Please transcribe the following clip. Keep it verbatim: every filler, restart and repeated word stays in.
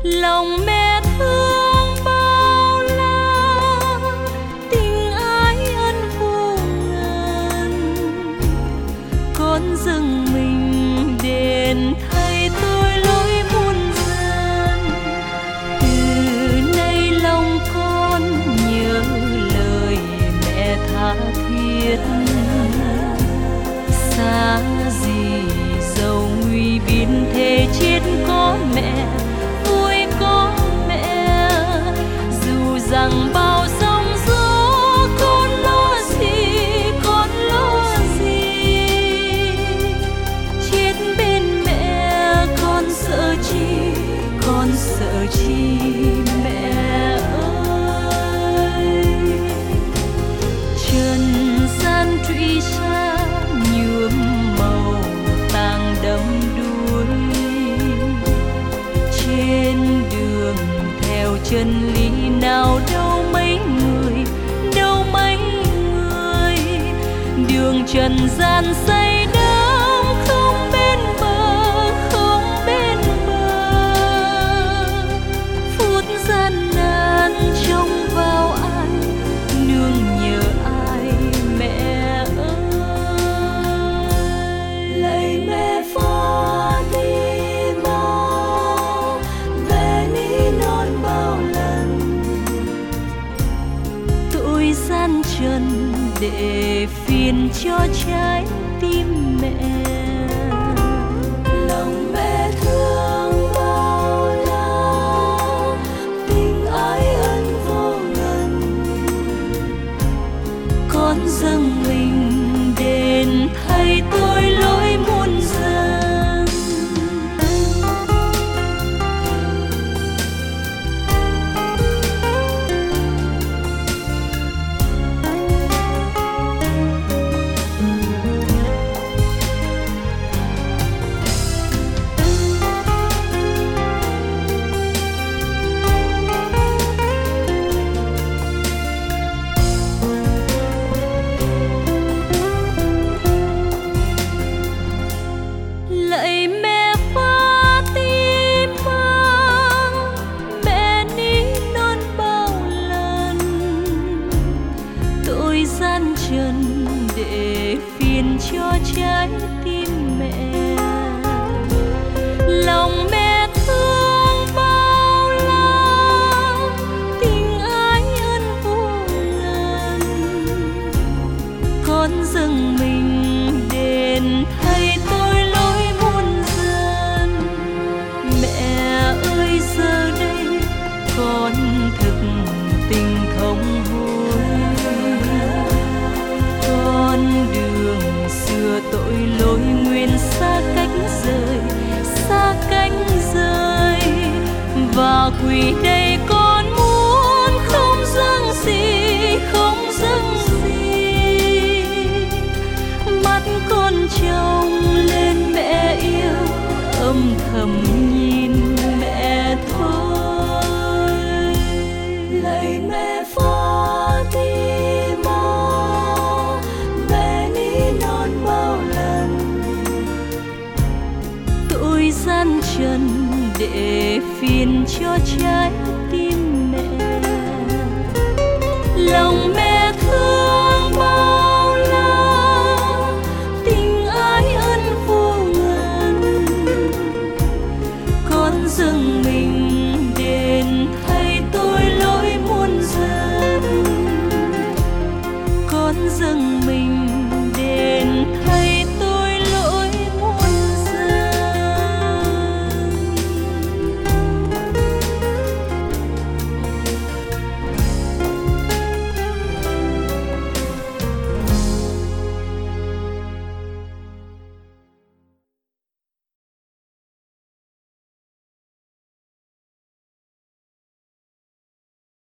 lòng mẹ thương bao la, tình ái ân vô ngần. Con dâng mình đền thầy tôi lối muôn dân. Từ nay lòng con nhớ lời mẹ tha thiết, xa gì dầu nguy biên thề chết có mẹ, vui có mẹ. Dù rằng bao sóng gió con lo gì, con lo gì, chết bên mẹ con sợ chi, con sợ chi mẹ ơi. Trần gian trụy xa nhuộm màu tàng đậm đuối, trên đường theo chân lý nào đâu mấy người, đâu mấy người. Đường trần gian say đắm không bên bờ, không bên bờ. Phút gian nan trông vào ai, nương nhờ ai mẹ ơi. Lạy mẹ Fatima, về ní non bao lần. Tội gian trần để phiền cho trái tim mẹ. Lòng mẹ thương bao la, tình ái ân vô ngần. Con dâng mình đền thầy tôi lối muôn dân. Lạy mẹ Fatima, mẹ ní non bao lần. Tội gian trần để phiền cho trái tim mẹ. Lòng mẹ thương bao la, tình ái ân vô ngần. Con dâng mình đền thầy tôi lối muôn dân. Mẹ ơi giờ đây con thực tình không hối. Con đường xưa tội lỗi nguyên xa cách rời, xa cách rời. Và quỳ đây con muốn không dâng gì, không dâng gì. Mắt con trông lên mẹ yêu, âm thầm nhìn mẹ thôi. Lạy mẹ Fatima, mẹ ní non bao lần. Tội gian trần để phiền cho trái tim mẹ. Lòng mẹ